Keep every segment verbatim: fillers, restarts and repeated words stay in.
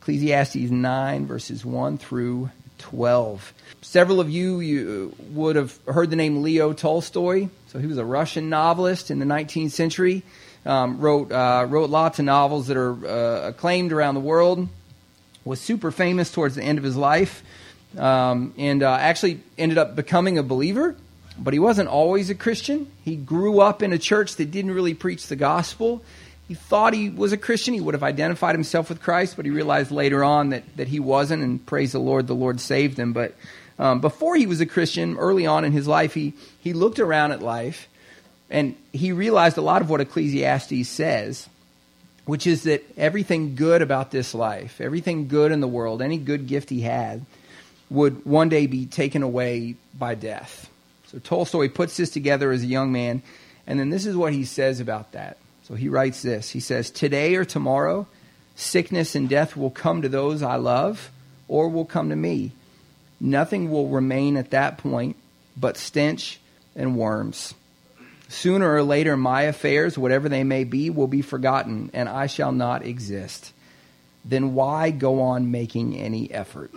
Ecclesiastes nine, verses one through twelve. Several of you, you would have heard the name Leo Tolstoy. So he was a Russian novelist in the nineteenth century. Um, wrote uh, wrote lots of novels that are uh, acclaimed around the world. Was super famous towards the end of his life. Um, and uh, actually ended up becoming a believer. But he wasn't always a Christian. He grew up in a church that didn't really preach the gospel. He thought he was a Christian. He would have identified himself with Christ, but he realized later on that, that he wasn't, and praise the Lord, the Lord saved him. But um, before he was a Christian, early on in his life, he, he looked around at life, and he realized a lot of what Ecclesiastes says, which is that everything good about this life, everything good in the world, any good gift he had, would one day be taken away by death. So Tolstoy puts this together as a young man, and then this is what he says about that. So he writes this. He says, "Today or tomorrow, sickness and death will come to those I love, or will come to me. Nothing will remain at that point but stench and worms. Sooner or later, my affairs, whatever they may be, will be forgotten, and I shall not exist. Then why go on making any effort?"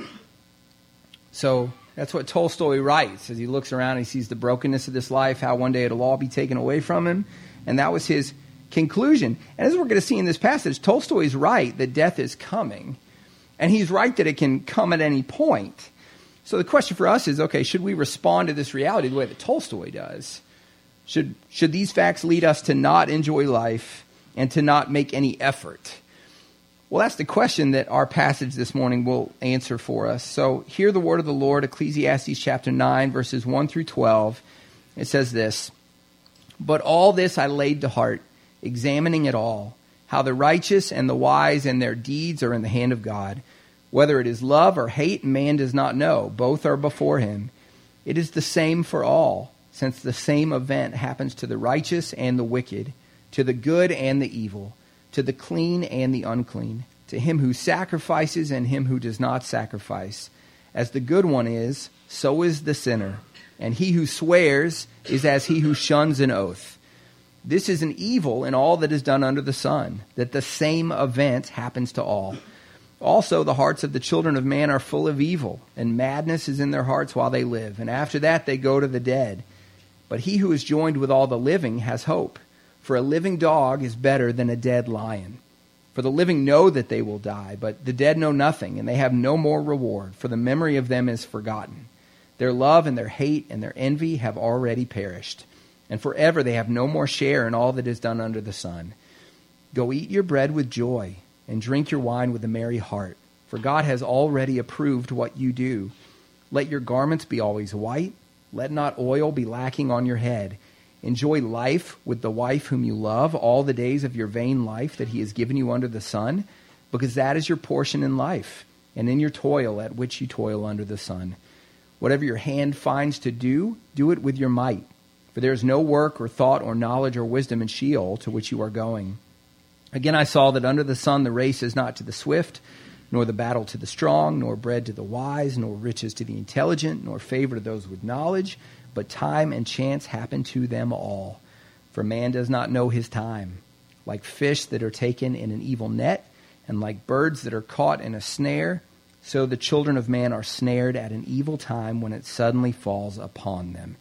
So that's what Tolstoy writes as he looks around and he sees the brokenness of this life, how one day it'll all be taken away from him. And that was his conclusion. And as we're going to see in this passage, Tolstoy is right that death is coming. And he's right that it can come at any point. So the question for us is, okay, should we respond to this reality the way that Tolstoy does? Should, should these facts lead us to not enjoy life and to not make any effort? Well, that's the question that our passage this morning will answer for us. So hear the word of the Lord, Ecclesiastes chapter nine, verses one through twelve. It says this, "But all this I laid to heart, examining it all, how the righteous and the wise and their deeds are in the hand of God. Whether it is love or hate, man does not know. Both are before him. It is the same for all, since the same event happens to the righteous and the wicked, to the good and the evil, to the clean and the unclean, to him who sacrifices and him who does not sacrifice. As the good one is, so is the sinner, and he who swears is as he who shuns an oath. This is an evil in all that is done under the sun, that the same event happens to all. Also, the hearts of the children of man are full of evil, and madness is in their hearts while they live, and after that they go to the dead. But he who is joined with all the living has hope. For a living dog is better than a dead lion. For the living know that they will die, but the dead know nothing, and they have no more reward, for the memory of them is forgotten. Their love and their hate and their envy have already perished, and forever they have no more share in all that is done under the sun. Go eat your bread with joy, and drink your wine with a merry heart, for God has already approved what you do. Let your garments be always white, let not oil be lacking on your head. Enjoy life with the wife whom you love all the days of your vain life that he has given you under the sun, because that is your portion in life, and in your toil at which you toil under the sun. Whatever your hand finds to do, do it with your might, for there is no work or thought or knowledge or wisdom in Sheol to which you are going. Again I saw that under the sun the race is not to the swift, nor the battle to the strong, nor bread to the wise, nor riches to the intelligent, nor favor to those with knowledge, but time and chance happen to them all. For man does not know his time. Like fish that are taken in an evil net, and like birds that are caught in a snare, so the children of man are snared at an evil time when it suddenly falls upon them.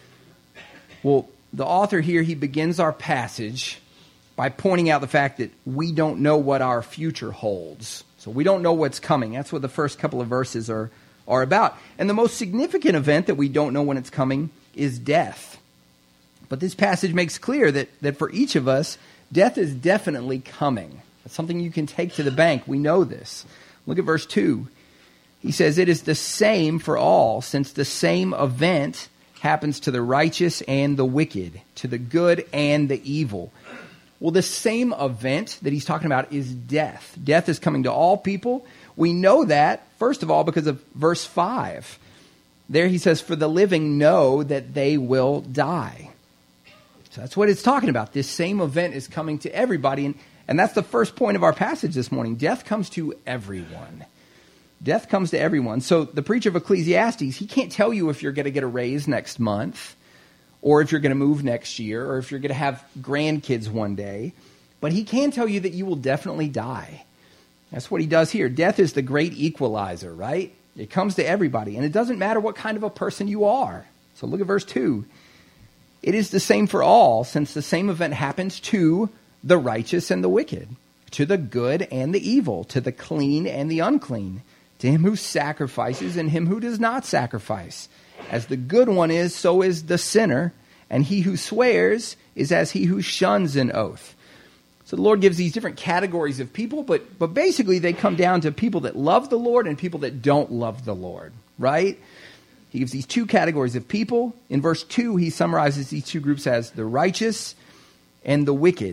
Well, the author here, he begins our passage by pointing out the fact that we don't know what our future holds. So we don't know what's coming. That's what the first couple of verses are are about. And the most significant event that we don't know when it's coming is death. But this passage makes clear that, that for each of us, death is definitely coming. It's something you can take to the bank. We know this. Look at verse two. He says, "It is the same for all, since the same event happens to the righteous and the wicked, to the good and the evil." Well, the same event that he's talking about is death. Death is coming to all people. We know that, first of all, because of verse five. There he says, "For the living know that they will die." So that's what it's talking about. This same event is coming to everybody. And, and that's the first point of our passage this morning. Death comes to everyone. Death comes to everyone. So the preacher of Ecclesiastes, he can't tell you if you're going to get a raise next month, or if you're going to move next year, or if you're going to have grandkids one day. But he can tell you that you will definitely die. That's what he does here. Death is the great equalizer, right? It comes to everybody, and it doesn't matter what kind of a person you are. So look at verse two. It is the same for all, since the same event happens to the righteous and the wicked, to the good and the evil, to the clean and the unclean, to him who sacrifices and him who does not sacrifice. As the good one is, so is the sinner, and he who swears is as he who shuns an oath. So the Lord gives these different categories of people, but, but basically they come down to people that love the Lord and people that don't love the Lord, right? He gives these two categories of people. In verse two, he summarizes these two groups as the righteous and the wicked.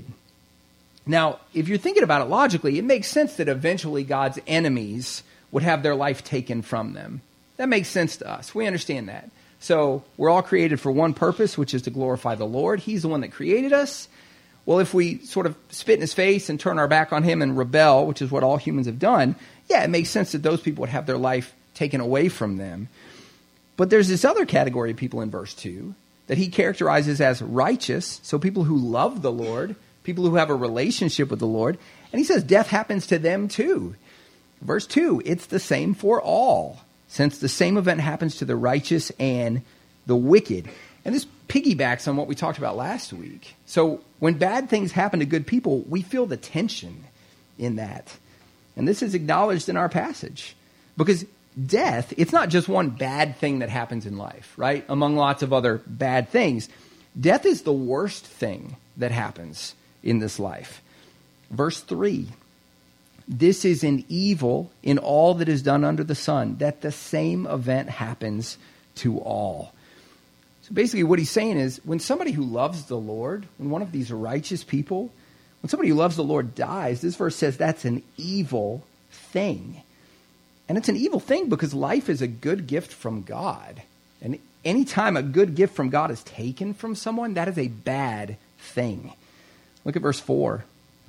Now, if you're thinking about it logically, it makes sense that eventually God's enemies would have their life taken from them. That makes sense to us. We understand that. So we're all created for one purpose, which is to glorify the Lord. He's the one that created us. Well, if we sort of spit in his face and turn our back on him and rebel, which is what all humans have done, yeah, it makes sense that those people would have their life taken away from them. But there's this other category of people in verse two that he characterizes as righteous, so people who love the Lord, people who have a relationship with the Lord, and he says death happens to them too. Verse two, it's the same for all, since the same event happens to the righteous and the wicked. And this piggybacks on what we talked about last week. So when bad things happen to good people, we feel the tension in that. And this is acknowledged in our passage. Because death, it's not just one bad thing that happens in life, right? Among lots of other bad things. Death is the worst thing that happens in this life. Verse three, this is an evil in all that is done under the sun, that the same event happens to all. So basically what he's saying is when somebody who loves the Lord, when one of these righteous people, when somebody who loves the Lord dies, this verse says that's an evil thing. And it's an evil thing because life is a good gift from God. And anytime a good gift from God is taken from someone, that is a bad thing. Look at verse four.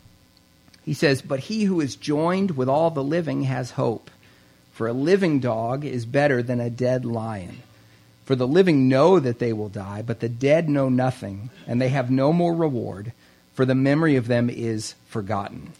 He says, but he who is joined with all the living has hope. For a living dog is better than a dead lion. For the living know that they will die, but the dead know nothing, and they have no more reward, for the memory of them is forgotten.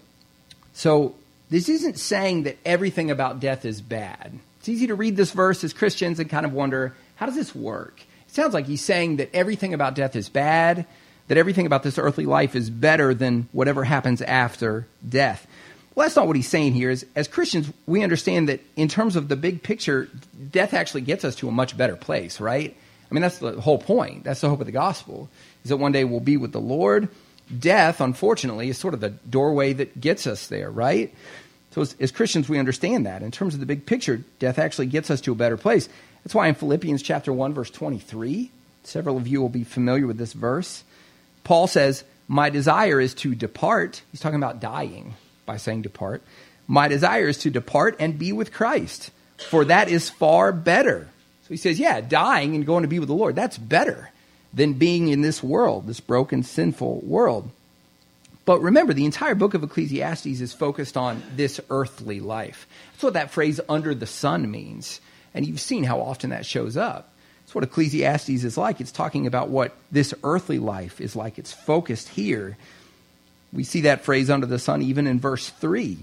So this isn't saying that everything about death is bad. It's easy to read this verse as Christians and kind of wonder, how does this work? It sounds like he's saying that everything about death is bad, that everything about this earthly life is better than whatever happens after death. Well, that's not what he's saying here. Is, as Christians, we understand that in terms of the big picture, death actually gets us to a much better place, right? I mean, that's the whole point. That's the hope of the gospel, is that one day we'll be with the Lord. Death, unfortunately, is sort of the doorway that gets us there, right? So as, as Christians, we understand that. In terms of the big picture, death actually gets us to a better place. That's why in Philippians chapter one, verse twenty-three, several of you will be familiar with this verse. Paul says, my desire is to depart. He's talking about dying by saying depart. My desire is to depart and be with Christ, for that is far better. So he says, yeah, dying and going to be with the Lord, that's better than being in this world, this broken, sinful world. But remember, the entire book of Ecclesiastes is focused on this earthly life. That's what that phrase under the sun means. And you've seen how often that shows up. That's what Ecclesiastes is like. It's talking about what this earthly life is like. It's focused here. We see that phrase under the sun even in verse three.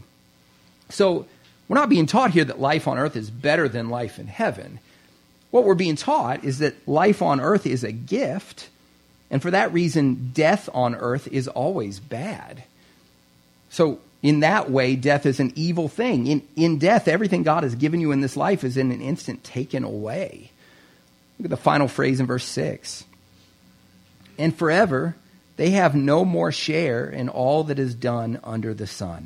So we're not being taught here that life on earth is better than life in heaven. What we're being taught is that life on earth is a gift, and for that reason, death on earth is always bad. So in that way, death is an evil thing. In, in death, everything God has given you in this life is in an instant taken away. Look at the final phrase in verse six. And forever, they have no more share in all that is done under the sun.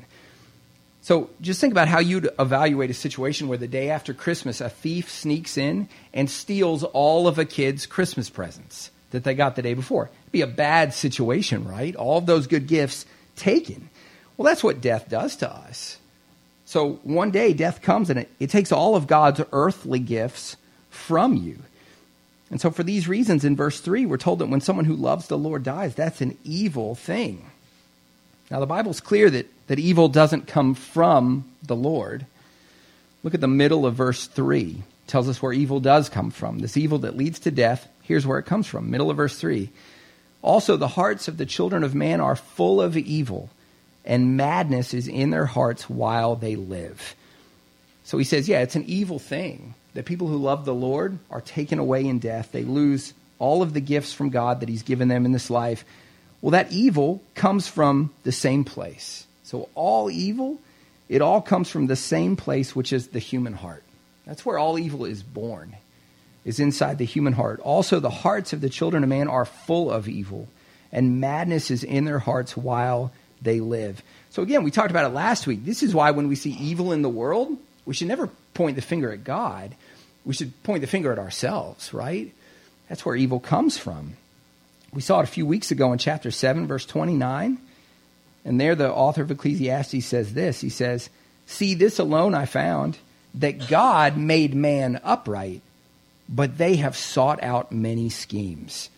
So just think about how you'd evaluate a situation where the day after Christmas, a thief sneaks in and steals all of a kid's Christmas presents that they got the day before. It'd be a bad situation, right? All of those good gifts taken. Well, that's what death does to us. So one day death comes and it, it takes all of God's earthly gifts from you. And so for these reasons, in verse three, we're told that when someone who loves the Lord dies, that's an evil thing. Now, the Bible's clear that, that evil doesn't come from the Lord. Look at the middle of verse three. It tells us where evil does come from. This evil that leads to death, here's where it comes from. Middle of verse three. Also, the hearts of the children of man are full of evil, and madness is in their hearts while they live. So he says, yeah, it's an evil thing that people who love the Lord are taken away in death. They lose all of the gifts from God that he's given them in this life. Well, that evil comes from the same place. So all evil, it all comes from the same place, which is the human heart. That's where all evil is born, is inside the human heart. Also, the hearts of the children of man are full of evil, and madness is in their hearts while they live. So again, we talked about it last week. This is why when we see evil in the world, we should never point the finger at God. We should point the finger at ourselves, right? That's where evil comes from. We saw it a few weeks ago in chapter seven, verse twenty-nine. And there the author of Ecclesiastes says this. He says, "See, this alone I found, that God made man upright, but they have sought out many schemes."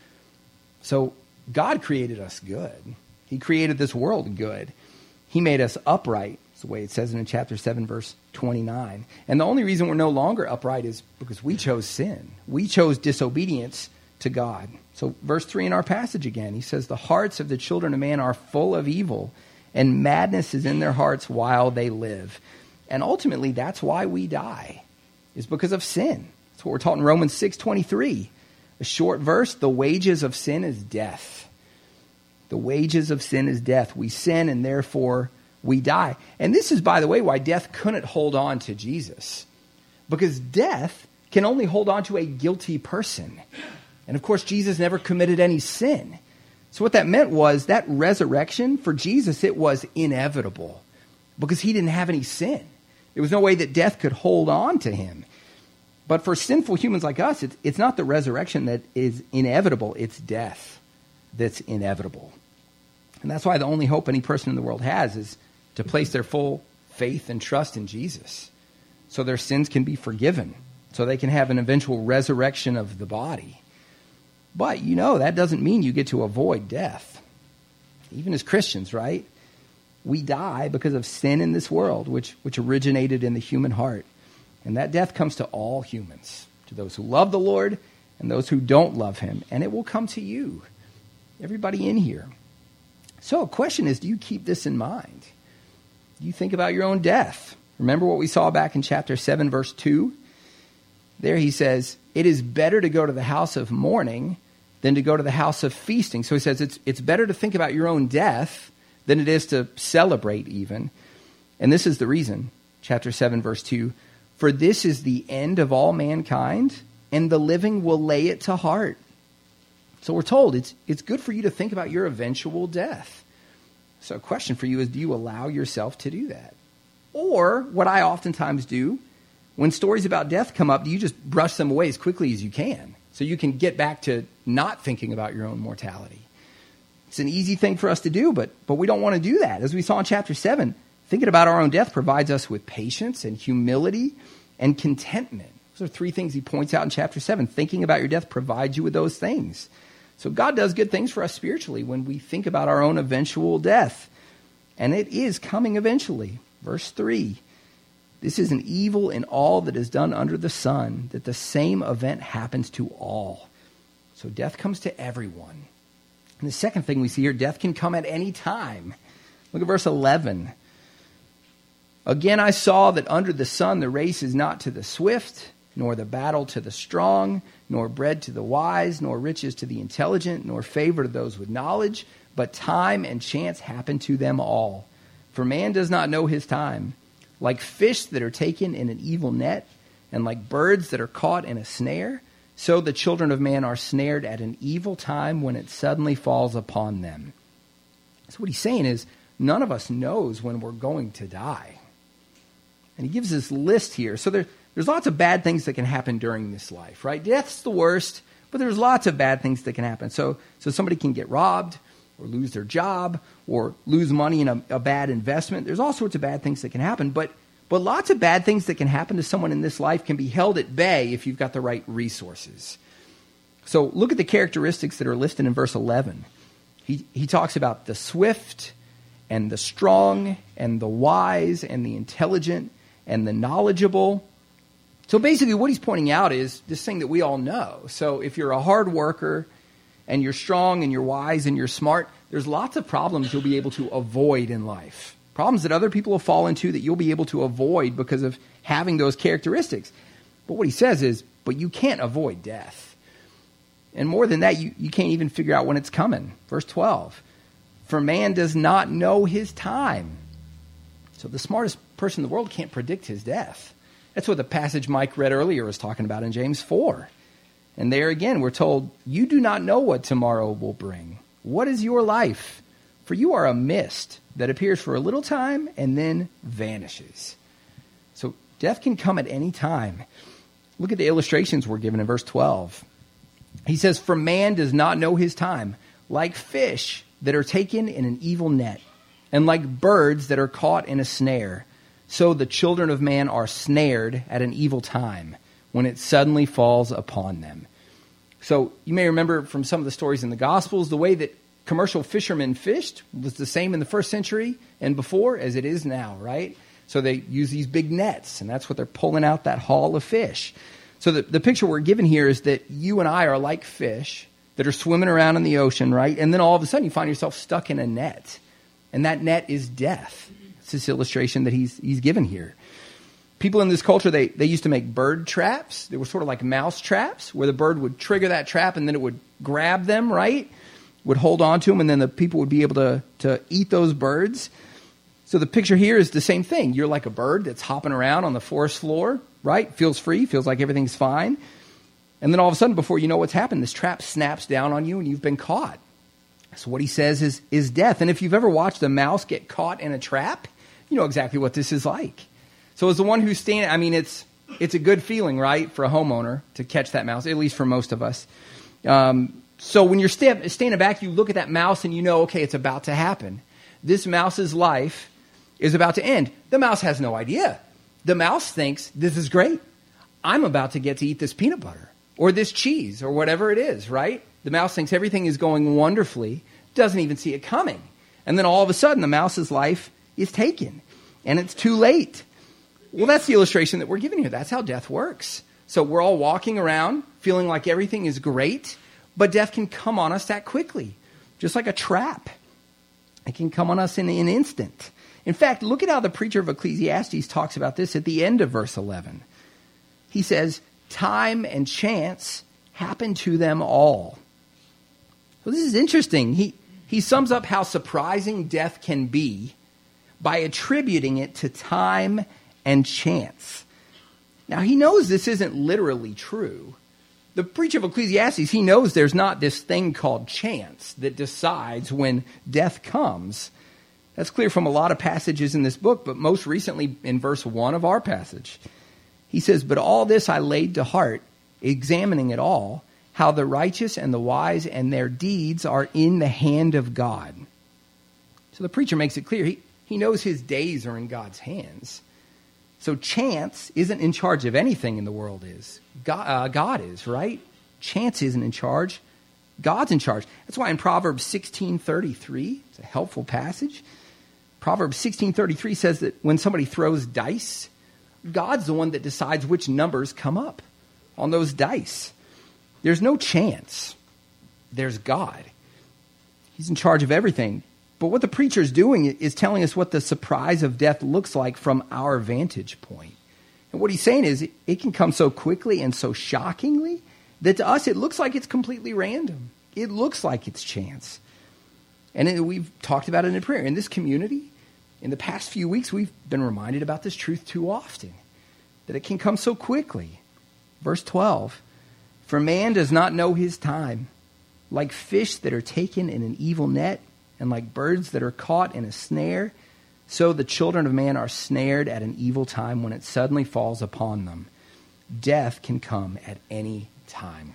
So God created us good. He created this world good. He made us upright. That's the way it says it in chapter seven, verse twenty-nine. And the only reason we're no longer upright is because we chose sin. We chose disobedience to God. So verse three in our passage again, he says, "The hearts of the children of man are full of evil, and madness is in their hearts while they live." And ultimately, that's why we die, is because of sin. That's what we're taught in Romans six twenty-three. A short verse, the wages of sin is death. The wages of sin is death. We sin and therefore we die. And this is, by the way, why death couldn't hold on to Jesus. Because death can only hold on to a guilty person. And of course, Jesus never committed any sin. So what that meant was that resurrection for Jesus, it was inevitable because he didn't have any sin. There was no way that death could hold on to him. But for sinful humans like us, it's, it's not the resurrection that is inevitable. It's death that's inevitable. And that's why the only hope any person in the world has is to place their full faith and trust in Jesus so their sins can be forgiven, so they can have an eventual resurrection of the body. But, you know, that doesn't mean you get to avoid death. Even as Christians, right? We die because of sin in this world, which, which originated in the human heart. And that death comes to all humans, to those who love the Lord and those who don't love him. And it will come to you, everybody in here. So the question is, do you keep this in mind? Do you think about your own death? Remember what we saw back in chapter seven, verse two? There he says, "It is better to go to the house of mourning than to go to the house of feasting." So he says it's it's better to think about your own death than it is to celebrate even. And this is the reason, chapter seven, verse two, "For this is the end of all mankind, and the living will lay it to heart." So we're told it's it's good for you to think about your eventual death. So a question for you is, do you allow yourself to do that? Or what I oftentimes do, when stories about death come up, do you just brush them away as quickly as you can so you can get back to not thinking about your own mortality? It's an easy thing for us to do, but but we don't want to do that. As we saw in chapter seven, thinking about our own death provides us with patience and humility and contentment. Those are three things he points out in chapter seven. Thinking about your death provides you with those things. So God does good things for us spiritually when we think about our own eventual death. And it is coming eventually. Verse three, "This is an evil in all that is done under the sun, that the same event happens to all." So death comes to everyone. And the second thing we see here, death can come at any time. Look at verse eleven. "Again I saw that under the sun the race is not to the swift, nor the battle to the strong, nor bread to the wise, nor riches to the intelligent, nor favor to those with knowledge, but time and chance happen to them all. For man does not know his time. Like fish that are taken in an evil net, and like birds that are caught in a snare, so the children of man are snared at an evil time when it suddenly falls upon them." So what he's saying is, none of us knows when we're going to die. And he gives this list here. So there, there's lots of bad things that can happen during this life, right? Death's the worst, but there's lots of bad things that can happen. So, so somebody can get robbed, or lose their job, or lose money in a, a bad investment. There's all sorts of bad things that can happen, but but lots of bad things that can happen to someone in this life can be held at bay if you've got the right resources. So look at the characteristics that are listed in verse eleven. He he talks about the swift and the strong and the wise and the intelligent and the knowledgeable. So basically what he's pointing out is this thing that we all know. So if you're a hard worker and you're strong and you're wise and you're smart, there's lots of problems you'll be able to avoid in life. Problems that other people will fall into that you'll be able to avoid because of having those characteristics. But what he says is, but you can't avoid death. And more than that, you, you can't even figure out when it's coming. Verse twelve, for man does not know his time. So the smartest person in the world can't predict his death. That's what the passage Mike read earlier was talking about in James four. And there again, we're told, you do not know what tomorrow will bring. What is your life? For you are a mist that appears for a little time and then vanishes. So death can come at any time. Look at the illustrations we're given in verse twelve. He says, for man does not know his time, like fish that are taken in an evil net, and like birds that are caught in a snare. So the children of man are snared at an evil time, when it suddenly falls upon them. So you may remember from some of the stories in the Gospels, the way that commercial fishermen fished was the same in the first century and before as it is now, right? So they use these big nets, and that's what they're pulling out, that haul of fish. So the, the picture we're given here is that you and I are like fish that are swimming around in the ocean, right? And then all of a sudden you find yourself stuck in a net, and that net is death. It's this illustration that he's he's given here. People in this culture, they, they used to make bird traps. They were sort of like mouse traps, where the bird would trigger that trap and then it would grab them, right? Would hold on to them, and then the people would be able to, to eat those birds. So the picture here is the same thing. You're like a bird that's hopping around on the forest floor, right? Feels free, feels like everything's fine. And then all of a sudden, before you know what's happened, this trap snaps down on you and you've been caught. So what he says is, is death. And if you've ever watched a mouse get caught in a trap, you know exactly what this is like. So as the one who's standing, I mean, it's it's a good feeling, right, for a homeowner to catch that mouse, at least for most of us. Um, so when you're sta- standing back, you look at that mouse and you know, okay, it's about to happen. This mouse's life is about to end. The mouse has no idea. The mouse thinks, this is great. I'm about to get to eat this peanut butter or this cheese or whatever it is, right? The mouse thinks everything is going wonderfully, doesn't even see it coming. And then all of a sudden, the mouse's life is taken, and it's too late. Well, that's the illustration that we're given here. That's how death works. So we're all walking around feeling like everything is great, but death can come on us that quickly, just like a trap. It can come on us in an instant. In fact, look at how the preacher of Ecclesiastes talks about this at the end of verse eleven. He says, time and chance happen to them all. So this is interesting. He, he sums up how surprising death can be by attributing it to time and chance. Now, he knows this isn't literally true. The preacher of Ecclesiastes, he knows there's not this thing called chance that decides when death comes. That's clear from a lot of passages in this book, but most recently in verse one of our passage. He says, but all this I laid to heart, examining it all, how the righteous and the wise and their deeds are in the hand of God. So the preacher makes it clear. He, he knows his days are in God's hands. So chance isn't in charge of anything in the world is. God, uh, God is, right? Chance isn't in charge. God's in charge. That's why in Proverbs sixteen thirty-three, it's a helpful passage. Proverbs sixteen thirty-three says that when somebody throws dice, God's the one that decides which numbers come up on those dice. There's no chance. There's God. He's in charge of everything. But what the preacher's doing is telling us what the surprise of death looks like from our vantage point. And what he's saying is it, it can come so quickly and so shockingly that to us it looks like it's completely random. It looks like it's chance. And it, we've talked about it in prayer. In this community, in the past few weeks, we've been reminded about this truth too often, that it can come so quickly. Verse twelve, for man does not know his time, like fish that are taken in an evil net, and like birds that are caught in a snare, so the children of man are snared at an evil time when it suddenly falls upon them. Death can come at any time.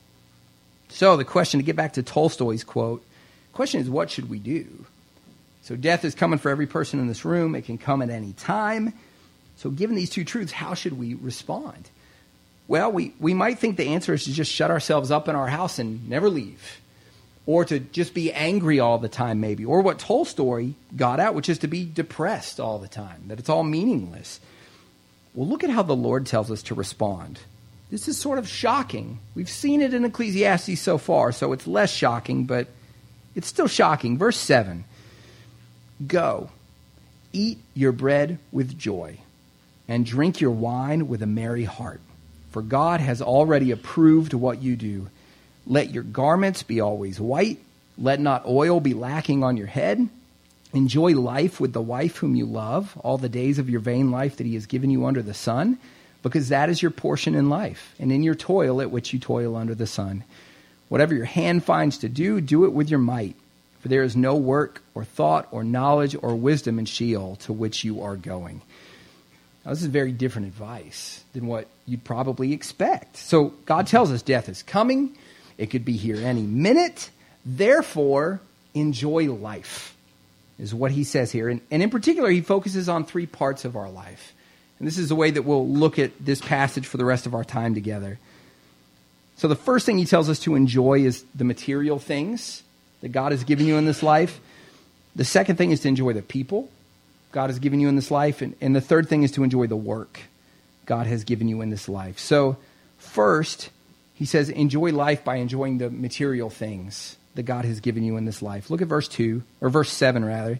So the question, to get back to Tolstoy's quote, the question is, what should we do? So death is coming for every person in this room. It can come at any time. So given these two truths, how should we respond? Well, we, we might think the answer is to just shut ourselves up in our house and never leave. Or to just be angry all the time, maybe. Or what Tolstoy got at, which is to be depressed all the time, that it's all meaningless. Well, look at how the Lord tells us to respond. This is sort of shocking. We've seen it in Ecclesiastes so far, so it's less shocking, but It's still shocking. Verse seven, go, eat your bread with joy, and drink your wine with a merry heart. For God has already approved what you do. Let your garments be always white. Let not oil be lacking on your head. Enjoy life with the wife whom you love, all the days of your vain life that he has given you under the sun, because that is your portion in life, and in your toil at which you toil under the sun. Whatever your hand finds to do, do it with your might. For there is no work or thought or knowledge or wisdom in Sheol to which you are going. Now, this is very different advice than what you'd probably expect. So God tells us death is coming. It could be here any minute. Therefore, enjoy life, is what he says here. And, and in particular, he focuses on three parts of our life. And this is the way that we'll look at this passage for the rest of our time together. So the first thing he tells us to enjoy is the material things that God has given you in this life. The second thing is to enjoy the people God has given you in this life. And, and the third thing is to enjoy the work God has given you in this life. So first, he says, enjoy life by enjoying the material things that God has given you in this life. Look at verse two, or verse seven rather.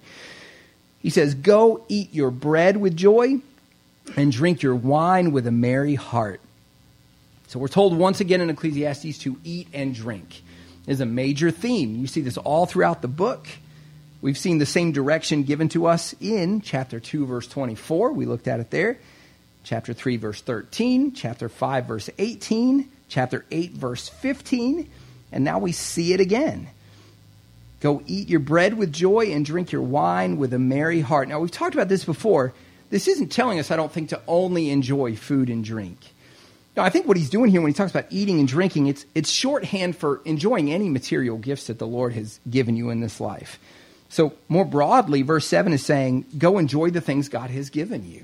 He says, go eat your bread with joy and drink your wine with a merry heart. So we're told once again in Ecclesiastes to eat and drink is a major theme. You see this all throughout the book. We've seen the same direction given to us in chapter two, verse twenty-four. We looked at it there. Chapter three, verse thirteen. Chapter five, verse eighteen. Chapter eight, verse fifteen. And now we see it again. Go eat your bread with joy and drink your wine with a merry heart. Now, we've talked about this before. This isn't telling us, I don't think, to only enjoy food and drink. Now, I think what he's doing here when he talks about eating and drinking, it's it's shorthand for enjoying any material gifts that the Lord has given you in this life. So more broadly, verse seven is saying, go enjoy the things God has given you.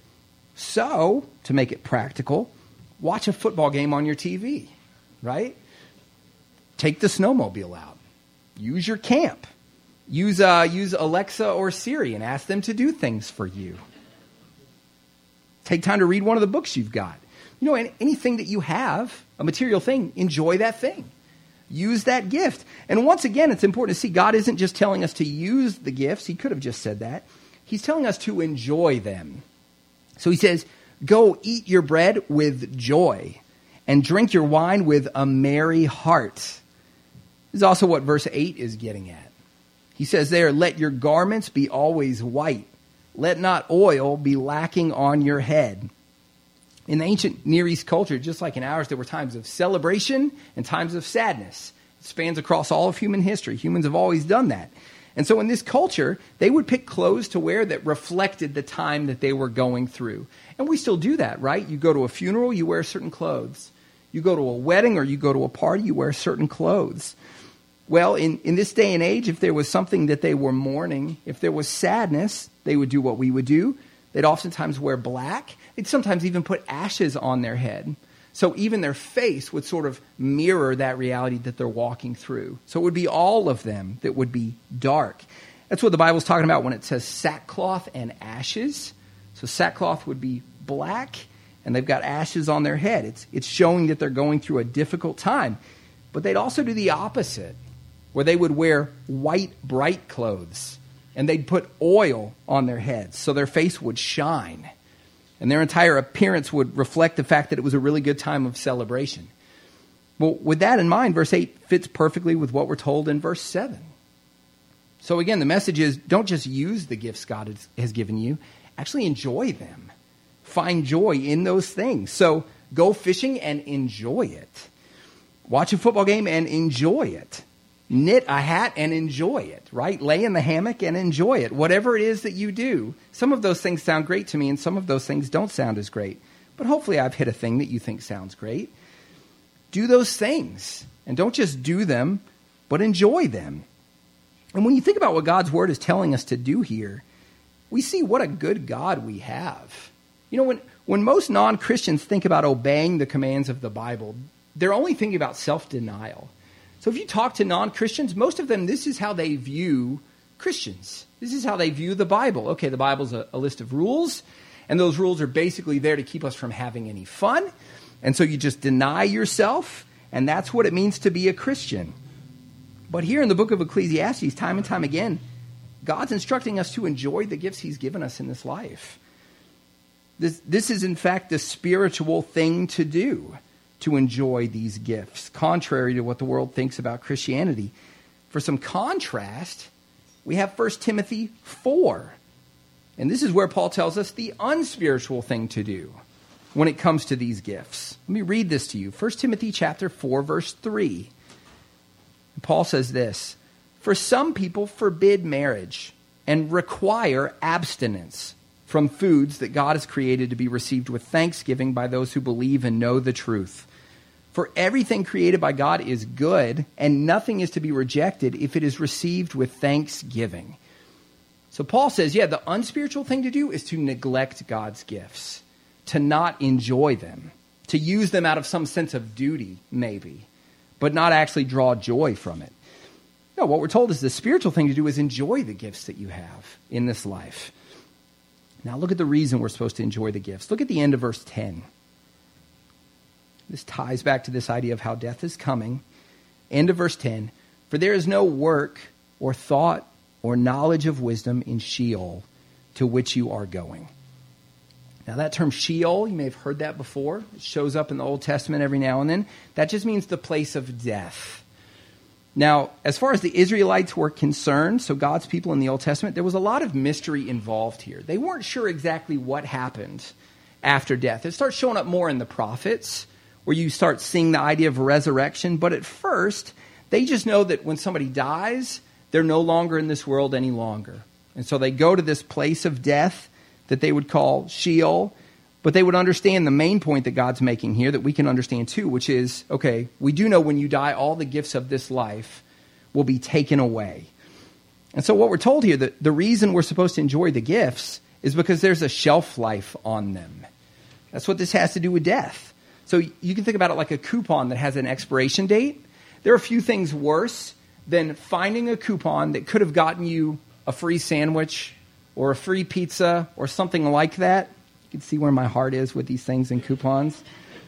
So, to make it practical, watch a football game on your T V, right? Take the snowmobile out. Use your camp. Use uh, use Alexa or Siri and ask them to do things for you. Take time to read one of the books you've got. You know, anything that you have, a material thing, enjoy that thing. Use that gift. And once again, it's important to see God isn't just telling us to use the gifts. He could have just said that. He's telling us to enjoy them. So he says, go eat your bread with joy and drink your wine with a merry heart. This is also what verse eight is getting at. He says there, let your garments be always white. Let not oil be lacking on your head. In the ancient Near East culture, just like in ours, there were times of celebration and times of sadness. It spans across all of human history. Humans have always done that. And so in this culture, they would pick clothes to wear that reflected the time that they were going through. And we still do that, right? You go to a funeral, you wear certain clothes. You go to a wedding or you go to a party, you wear certain clothes. Well, in, in this day and age, if there was something that they were mourning, if there was sadness, they would do what we would do. They'd oftentimes wear black. They'd sometimes even put ashes on their head. So even their face would sort of mirror that reality that they're walking through. So it would be all of them that would be dark. That's what the Bible's talking about when it says sackcloth and ashes. So sackcloth would be black, and they've got ashes on their head. It's, it's showing that they're going through a difficult time. But they'd also do the opposite, where they would wear white, bright clothes. And they'd put oil on their heads so their face would shine. And their entire appearance would reflect the fact that it was a really good time of celebration. Well, with that in mind, verse eight fits perfectly with what we're told in verse seven. So again, the message is don't just use the gifts God has given you. Actually enjoy them. Find joy in those things. So go fishing and enjoy it. Watch a football game and enjoy it. Knit a hat and enjoy it, right? Lay in the hammock and enjoy it. Whatever it is that you do, some of those things sound great to me and some of those things don't sound as great. But hopefully I've hit a thing that you think sounds great. Do those things and don't just do them, but enjoy them. And when you think about what God's word is telling us to do here, we see what a good God we have. You know, when, when most non-Christians think about obeying the commands of the Bible, they're only thinking about self-denial. So if you talk to non-Christians, most of them, this is how they view Christians. This is how they view the Bible. Okay, the Bible's a, a list of rules, and those rules are basically there to keep us from having any fun. And so you just deny yourself, and that's what it means to be a Christian. But here in the book of Ecclesiastes, time and time again, God's instructing us to enjoy the gifts he's given us in this life. This, this is, in fact, the spiritual thing to do, to enjoy these gifts, contrary to what the world thinks about Christianity. For some contrast, we have First Timothy four. And this is where Paul tells us the unspiritual thing to do when it comes to these gifts. Let me read this to you. First Timothy chapter four, verse three. Paul says this, "For some people forbid marriage and require abstinence from foods that God has created to be received with thanksgiving by those who believe and know the truth. For everything created by God is good, and nothing is to be rejected if it is received with thanksgiving." So Paul says, yeah, the unspiritual thing to do is to neglect God's gifts, to not enjoy them, to use them out of some sense of duty, maybe, but not actually draw joy from it. No, what we're told is the spiritual thing to do is enjoy the gifts that you have in this life. Now look at the reason we're supposed to enjoy the gifts. Look at the end of verse ten. This ties back to this idea of how death is coming. End of verse ten. "For there is no work or thought or knowledge of wisdom in Sheol, to which you are going." Now that term Sheol, you may have heard that before. It shows up in the Old Testament every now and then. That just means the place of death. Now, as far as the Israelites were concerned, so God's people in the Old Testament, there was a lot of mystery involved here. They weren't sure exactly what happened after death. It starts showing up more in the prophets, where you start seeing the idea of resurrection. But at first, they just know that when somebody dies, they're no longer in this world any longer. And so they go to this place of death that they would call Sheol. But they would understand the main point that God's making here, that we can understand too, which is, okay, we do know when you die, all the gifts of this life will be taken away. And so what we're told here, that the reason we're supposed to enjoy the gifts is because there's a shelf life on them. That's what this has to do with death. So you can think about it like a coupon that has an expiration date. There are a few things worse than finding a coupon that could have gotten you a free sandwich or a free pizza or something like that. You can see where my heart is with these things and coupons.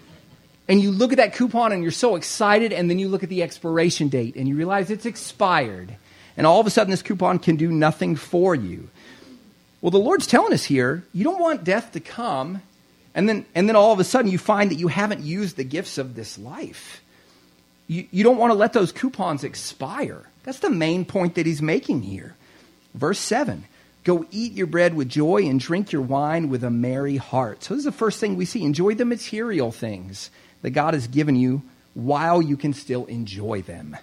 And you look at that coupon and you're so excited, and then you look at the expiration date and you realize it's expired. And all of a sudden this coupon can do nothing for you. Well, the Lord's telling us here, you don't want death to come and then and then all of a sudden you find that you haven't used the gifts of this life. You, you don't want to let those coupons expire. That's the main point that he's making here. Verse seven. "Go eat your bread with joy and drink your wine with a merry heart." So this is the first thing we see. Enjoy the material things that God has given you while you can still enjoy them.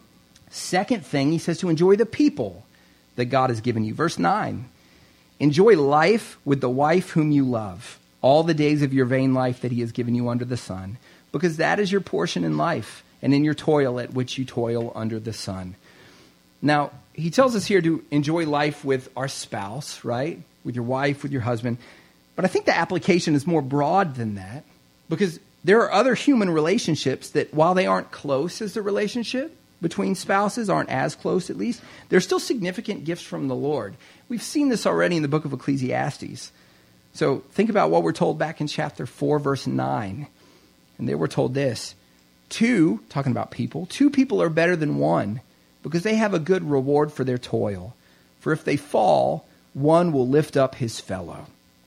Second thing, he says to enjoy the people that God has given you. Verse nine, "Enjoy life with the wife whom you love, all the days of your vain life that he has given you under the sun, because that is your portion in life and in your toil at which you toil under the sun." Now, he tells us here to enjoy life with our spouse, right? With your wife, with your husband. But I think the application is more broad than that, because there are other human relationships that, while they aren't close as the relationship between spouses, aren't as close at least, they're still significant gifts from the Lord. We've seen this already in the book of Ecclesiastes. So think about what we're told back in chapter four, verse nine. And they were told this, two, talking about people, two people are better than one, because they have a good reward for their toil. For if they fall, one will lift up his fellow.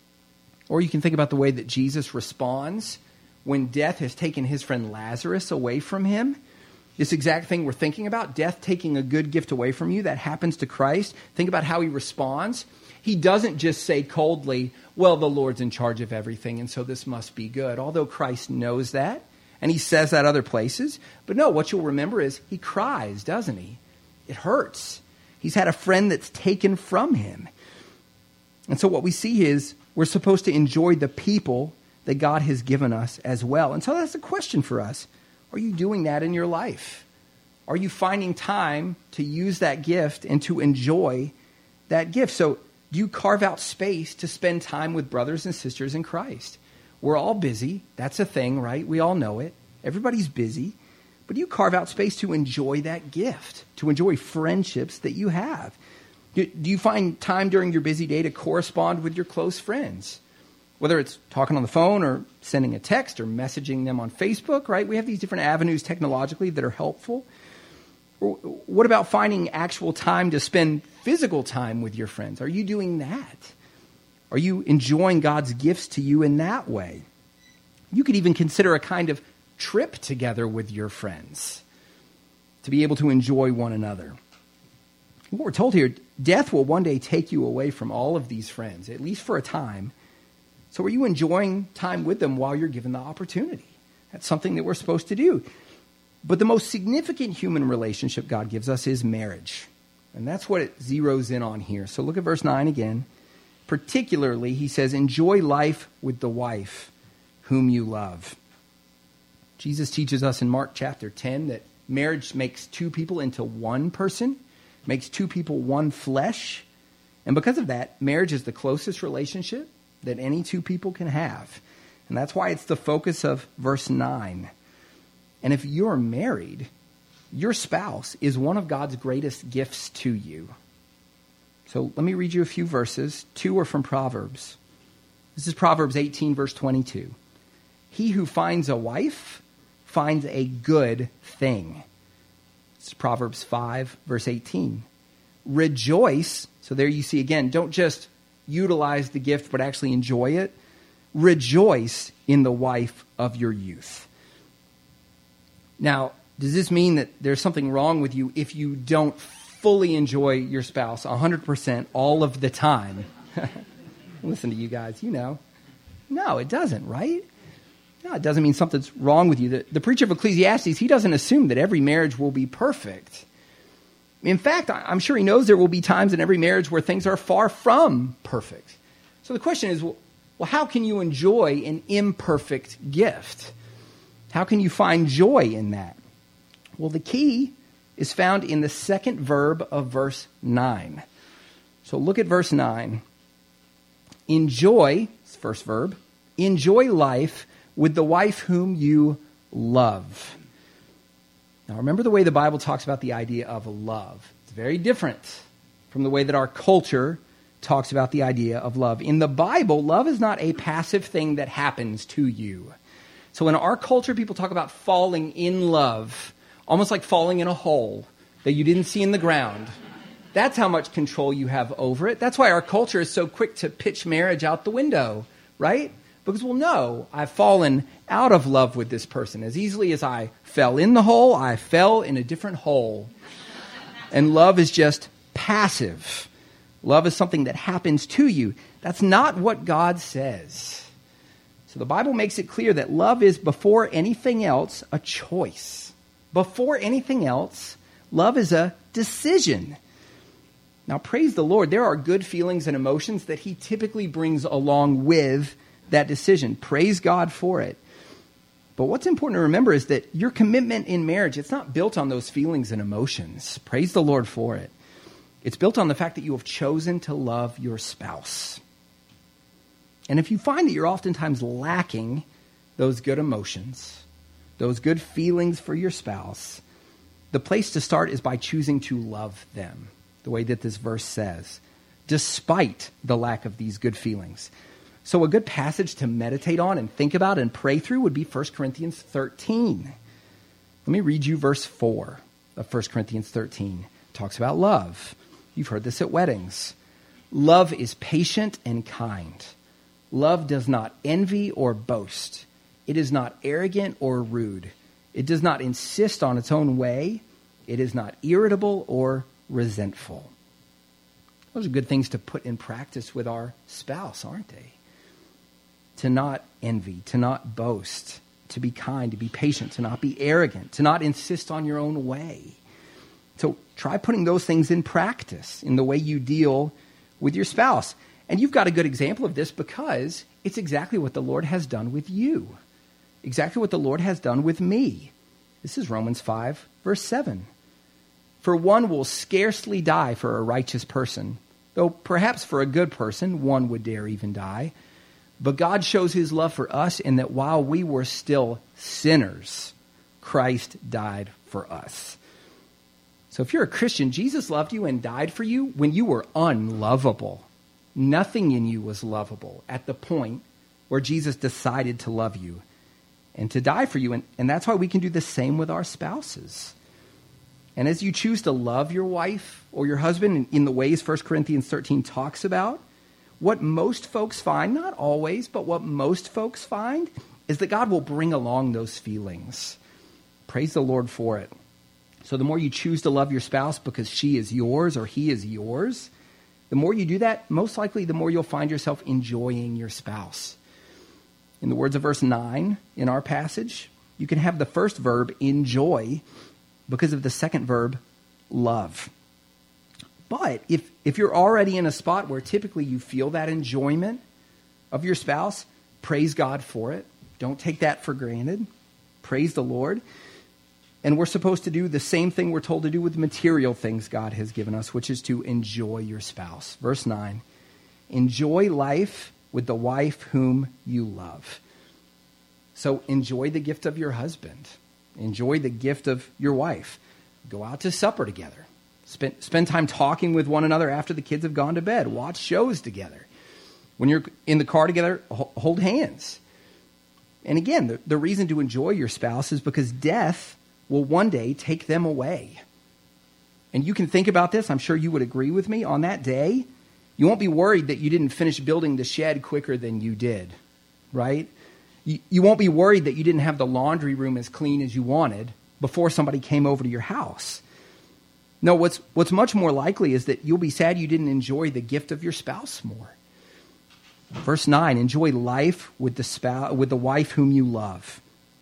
Or you can think about the way that Jesus responds when death has taken his friend Lazarus away from him. This exact thing we're thinking about, death taking a good gift away from you, that happens to Christ. Think about how he responds. He doesn't just say coldly, well, the Lord's in charge of everything, and so this must be good. Although Christ knows that, and he says that other places. But no, what you'll remember is he cries, doesn't he? It hurts. He's had a friend that's taken from him. And so what we see is we're supposed to enjoy the people that God has given us as well. And so that's a question for us. Are you doing that in your life? Are you finding time to use that gift and to enjoy that gift? So do you carve out space to spend time with brothers and sisters in Christ? We're all busy. That's a thing, right? We all know it. Everybody's busy. But you carve out space to enjoy that gift, to enjoy friendships that you have. Do, do you find time during your busy day to correspond with your close friends? Whether it's talking on the phone or sending a text or messaging them on Facebook, right? We have these different avenues technologically that are helpful. Or what about finding actual time to spend physical time with your friends? Are you doing that? Are you enjoying God's gifts to you in that way? You could even consider a kind of trip together with your friends to be able to enjoy one another. What we're told here, death will one day take you away from all of these friends, at least for a time. So are you enjoying time with them while you're given the opportunity? That's something that we're supposed to do. But the most significant human relationship God gives us is marriage. And that's what it zeroes in on here. So look at verse nine again. Particularly, he says, enjoy life with the wife whom you love. Jesus teaches us in Mark chapter ten that marriage makes two people into one person, makes two people one flesh. And because of that, marriage is the closest relationship that any two people can have. And that's why it's the focus of verse nine. And if you're married, your spouse is one of God's greatest gifts to you. So let me read you a few verses. Two are from Proverbs. This is Proverbs eighteen, verse twenty-two. He who finds a wife finds a good thing. It's Proverbs five, verse eighteen. Rejoice. So there you see again, don't just utilize the gift, but actually enjoy it. Rejoice in the wife of your youth. Now, does this mean that there's something wrong with you if you don't fully enjoy your spouse one hundred percent all of the time? Listen to you guys, you know. No, it doesn't, right? No, it doesn't mean something's wrong with you. The, the preacher of Ecclesiastes, he doesn't assume that every marriage will be perfect. In fact, I'm sure he knows there will be times in every marriage where things are far from perfect. So the question is, well, well how can you enjoy an imperfect gift? How can you find joy in that? Well, the key is found in the second verb of verse nine. So look at verse nine. Enjoy, it's the first verb, enjoy life with the wife whom you love. Now remember the way the Bible talks about the idea of love. It's very different from the way that our culture talks about the idea of love. In the Bible, love is not a passive thing that happens to you. So in our culture, people talk about falling in love, almost like falling in a hole that you didn't see in the ground. That's how much control you have over it. That's why our culture is so quick to pitch marriage out the window, right? Because, well, no, I've fallen out of love with this person. As easily as I fell in the hole, I fell in a different hole. And love is just passive. Love is something that happens to you. That's not what God says. So the Bible makes it clear that love is, before anything else, a choice. Before anything else, love is a decision. Now, praise the Lord, there are good feelings and emotions that he typically brings along with that decision. Praise God for it. But what's important to remember is that your commitment in marriage, it's not built on those feelings and emotions. Praise the Lord for it. It's built on the fact that you have chosen to love your spouse. And if you find that you're oftentimes lacking those good emotions, those good feelings for your spouse, the place to start is by choosing to love them, the way that this verse says, despite the lack of these good feelings. So a good passage to meditate on and think about and pray through would be First Corinthians thirteen. Let me read you verse four of First Corinthians thirteen. It talks about love. You've heard this at weddings. Love is patient and kind. Love does not envy or boast. It is not arrogant or rude. It does not insist on its own way. It is not irritable or resentful. Those are good things to put in practice with our spouse, aren't they? To not envy, to not boast, to be kind, to be patient, to not be arrogant, to not insist on your own way. So try putting those things in practice in the way you deal with your spouse. And you've got a good example of this because it's exactly what the Lord has done with you. Exactly what the Lord has done with me. This is Romans five, verse seven. For one will scarcely die for a righteous person, though perhaps for a good person one would dare even die. But God shows his love for us in that while we were still sinners, Christ died for us. So if you're a Christian, Jesus loved you and died for you when you were unlovable. Nothing in you was lovable at the point where Jesus decided to love you and to die for you. And, and that's why we can do the same with our spouses. And as you choose to love your wife or your husband in the ways First Corinthians thirteen talks about, what most folks find, not always, but what most folks find, is that God will bring along those feelings. Praise the Lord for it. So the more you choose to love your spouse because she is yours or he is yours, the more you do that, most likely the more you'll find yourself enjoying your spouse. In the words of verse nine in our passage, you can have the first verb, enjoy, because of the second verb, love. But if, if you're already in a spot where typically you feel that enjoyment of your spouse, praise God for it. Don't take that for granted. Praise the Lord. And we're supposed to do the same thing we're told to do with material things God has given us, which is to enjoy your spouse. Verse nine, enjoy life with the wife whom you love. So enjoy the gift of your husband. Enjoy the gift of your wife. Go out to supper together. Spend, spend time talking with one another after the kids have gone to bed. Watch shows together. When you're in the car together, hold hands. And again, the, the reason to enjoy your spouse is because death will one day take them away. And you can think about this. I'm sure you would agree with me. On that day, you won't be worried that you didn't finish building the shed quicker than you did, right? You, you won't be worried that you didn't have the laundry room as clean as you wanted before somebody came over to your house. No, what's what's much more likely is that you'll be sad you didn't enjoy the gift of your spouse more. Verse nine, enjoy life with the spouse, with the wife whom you love.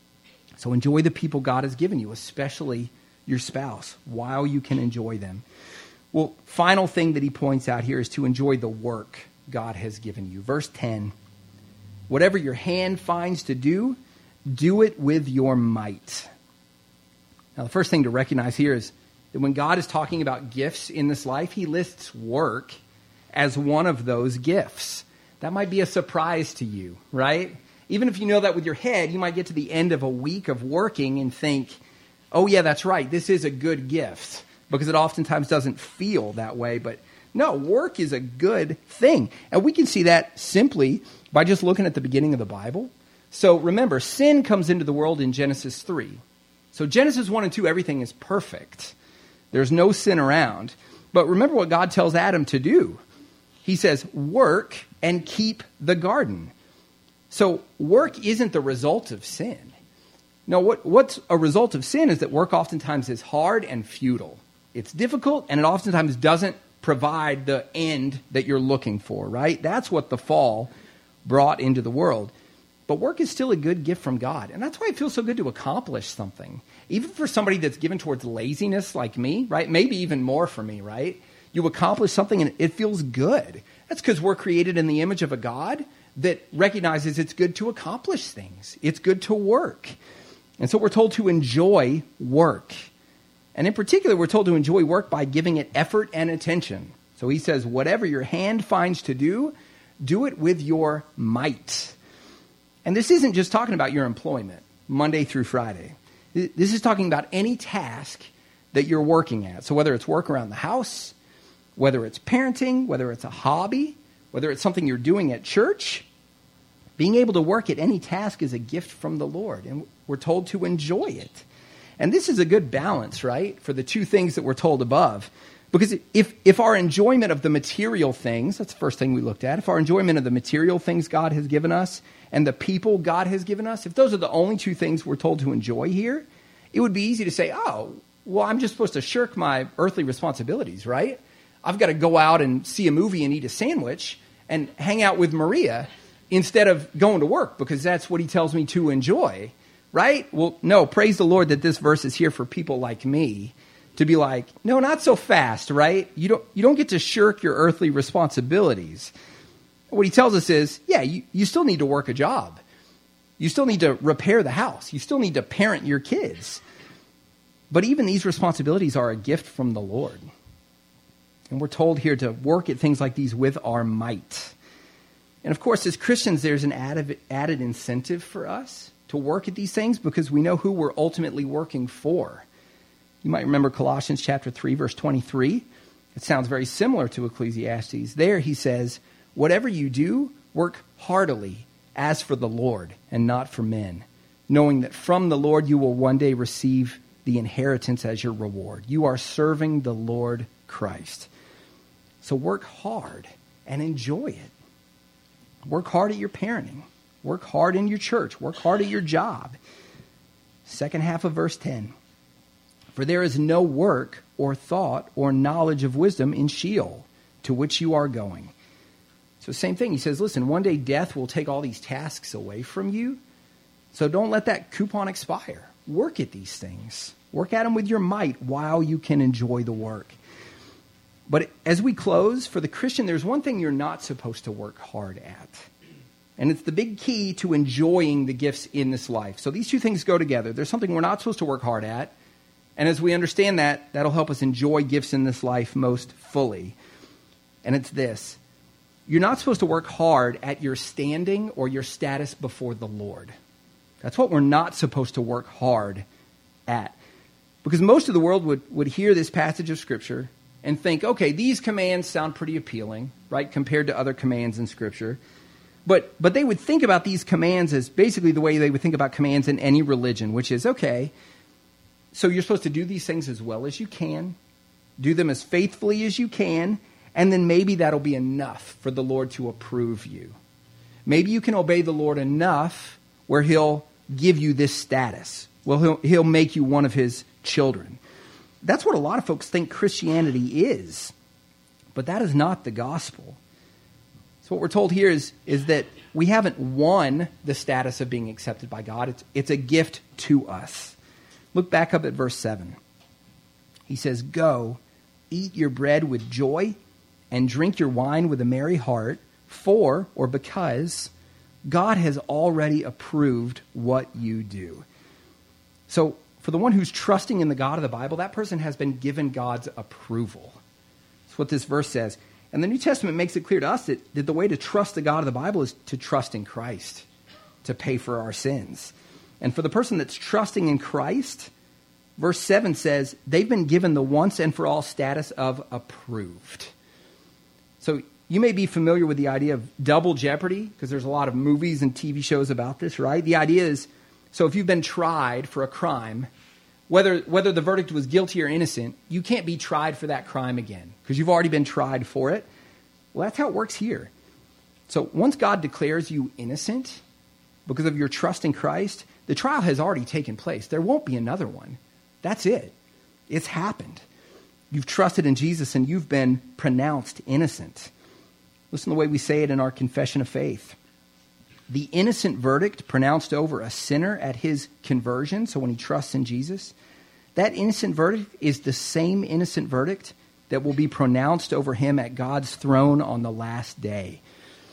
So enjoy the people God has given you, especially your spouse, while you can enjoy them. Well, final thing that he points out here is to enjoy the work God has given you. Verse ten, whatever your hand finds to do, do it with your might. Now, the first thing to recognize here is that when God is talking about gifts in this life, he lists work as one of those gifts. That might be a surprise to you, right? Even if you know that with your head, you might get to the end of a week of working and think, oh yeah, that's right, this is a good gift, because it oftentimes doesn't feel that way. But no, work is a good thing. And we can see that simply by just looking at the beginning of the Bible. So remember, sin comes into the world in Genesis three. So Genesis one and two, everything is perfect. There's no sin around. But remember what God tells Adam to do. He says, work and keep the garden. So work isn't the result of sin. No, what, what's a result of sin is that work oftentimes is hard and futile. It's difficult, and it oftentimes doesn't provide the end that you're looking for, right? That's what the fall brought into the world. But work is still a good gift from God. And that's why it feels so good to accomplish something. Even for somebody that's given towards laziness like me, right? Maybe even more for me, right? You accomplish something and it feels good. That's because we're created in the image of a God that recognizes it's good to accomplish things. It's good to work. And so we're told to enjoy work. And in particular, we're told to enjoy work by giving it effort and attention. So he says, whatever your hand finds to do, do it with your might. And this isn't just talking about your employment, Monday through Friday. This is talking about any task that you're working at. So whether it's work around the house, whether it's parenting, whether it's a hobby, whether it's something you're doing at church, being able to work at any task is a gift from the Lord. And we're told to enjoy it. And this is a good balance, right, for the two things that we're told above. Because if, if our enjoyment of the material things, that's the first thing we looked at, if our enjoyment of the material things God has given us and the people God has given us, if those are the only two things we're told to enjoy here, it would be easy to say, oh, well, I'm just supposed to shirk my earthly responsibilities, right? I've got to go out and see a movie and eat a sandwich and hang out with Maria instead of going to work because that's what he tells me to enjoy, right? Well, no, praise the Lord that this verse is here for people like me to be like, no, not so fast, right? You don't you don't get to shirk your earthly responsibilities. What he tells us is, yeah, you, you still need to work a job. You still need to repair the house. You still need to parent your kids. But even these responsibilities are a gift from the Lord. And we're told here to work at things like these with our might. And of course, as Christians, there's an added, added incentive for us to work at these things because we know who we're ultimately working for. You might remember Colossians chapter three, verse twenty-three. It sounds very similar to Ecclesiastes. There he says, whatever you do, work heartily as for the Lord and not for men, knowing that from the Lord you will one day receive the inheritance as your reward. You are serving the Lord Christ. So work hard and enjoy it. Work hard at your parenting. Work hard in your church. Work hard at your job. Second half of verse ten. For there is no work or thought or knowledge of wisdom in Sheol, to which you are going. So same thing. He says, listen, one day death will take all these tasks away from you. So don't let that coupon expire. Work at these things. Work at them with your might while you can enjoy the work. But as we close, for the Christian, there's one thing you're not supposed to work hard at. And it's the big key to enjoying the gifts in this life. So these two things go together. There's something we're not supposed to work hard at. And as we understand that, that'll help us enjoy gifts in this life most fully. And it's this. You're not supposed to work hard at your standing or your status before the Lord. That's what we're not supposed to work hard at. Because most of the world would, would hear this passage of Scripture and think, okay, these commands sound pretty appealing, right, compared to other commands in Scripture. But but they would think about these commands as basically the way they would think about commands in any religion, which is, okay, so you're supposed to do these things as well as you can, do them as faithfully as you can, and then maybe that'll be enough for the Lord to approve you. Maybe you can obey the Lord enough where he'll give you this status. Well, he'll, he'll make you one of his children. That's what a lot of folks think Christianity is. But that is not the gospel. So what we're told here is, is that we haven't won the status of being accepted by God. It's, it's a gift to us. Look back up at verse seven. He says, go, eat your bread with joy, and drink your wine with a merry heart, for, or because, God has already approved what you do. So, for the one who's trusting in the God of the Bible, that person has been given God's approval. That's what this verse says. And the New Testament makes it clear to us that, that the way to trust the God of the Bible is to trust in Christ, to pay for our sins. And for the person that's trusting in Christ, verse seven says, they've been given the once and for all status of approved. So you may be familiar with the idea of double jeopardy, because there's a lot of movies and T V shows about this, right? The idea is, so if you've been tried for a crime, whether whether the verdict was guilty or innocent, you can't be tried for that crime again, because you've already been tried for it. Well, that's how it works here. So once God declares you innocent because of your trust in Christ, the trial has already taken place. There won't be another one. That's it. It's happened. You've trusted in Jesus and you've been pronounced innocent. Listen to the way we say it in our confession of faith. The innocent verdict pronounced over a sinner at his conversion, so when he trusts in Jesus, that innocent verdict is the same innocent verdict that will be pronounced over him at God's throne on the last day.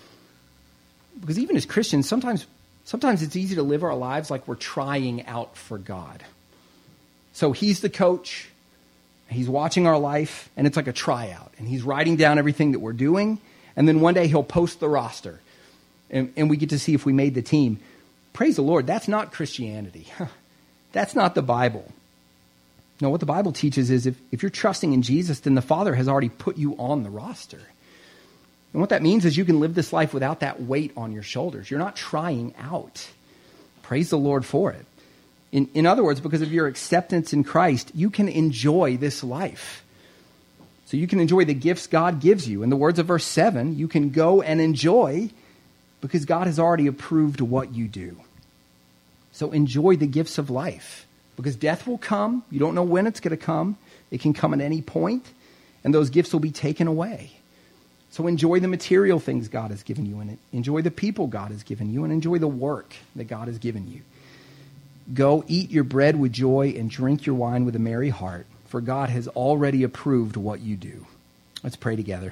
Because even as Christians, sometimes, sometimes it's easy to live our lives like we're trying out for God. So he's the coach. He's watching our life, and it's like a tryout. And he's writing down everything that we're doing, and then one day he'll post the roster, and, and we get to see if we made the team. Praise the Lord, that's not Christianity. That's not the Bible. No, what the Bible teaches is if, if you're trusting in Jesus, then the Father has already put you on the roster. And what that means is you can live this life without that weight on your shoulders. You're not trying out. Praise the Lord for it. In, in other words, because of your acceptance in Christ, you can enjoy this life. So you can enjoy the gifts God gives you. In the words of verse seven, you can go and enjoy because God has already approved what you do. So enjoy the gifts of life, because death will come. You don't know when it's going to come. It can come at any point, and those gifts will be taken away. So enjoy the material things God has given you, and enjoy the people God has given you, and enjoy the work that God has given you. Go eat your bread with joy and drink your wine with a merry heart, for God has already approved what you do. Let's pray together.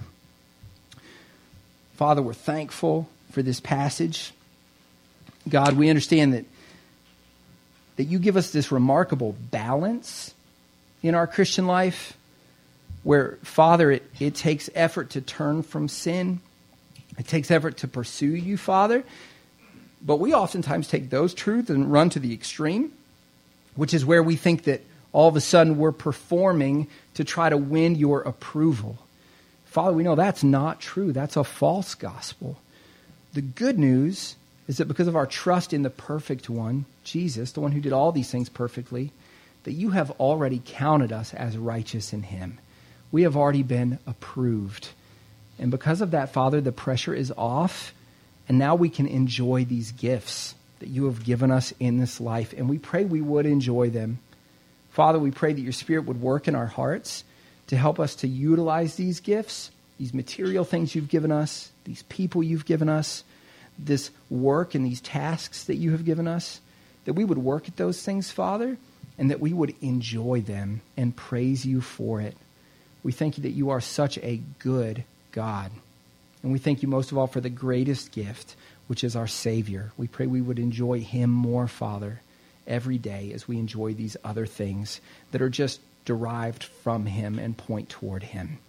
Father, we're thankful for this passage. God, we understand that, that you give us this remarkable balance in our Christian life where, Father, it, it takes effort to turn from sin. It takes effort to pursue you, Father. But we oftentimes take those truths and run to the extreme, which is where we think that all of a sudden we're performing to try to win your approval. Father, we know that's not true. That's a false gospel. The good news is that because of our trust in the perfect one, Jesus, the one who did all these things perfectly, that you have already counted us as righteous in him. We have already been approved. And because of that, Father, the pressure is off, and now we can enjoy these gifts that you have given us in this life, and we pray we would enjoy them. Father, we pray that your Spirit would work in our hearts to help us to utilize these gifts, these material things you've given us, these people you've given us, this work and these tasks that you have given us, that we would work at those things, Father, and that we would enjoy them and praise you for it. We thank you that you are such a good God. And we thank you most of all for the greatest gift, which is our Savior. We pray we would enjoy him more, Father, every day as we enjoy these other things that are just derived from him and point toward him.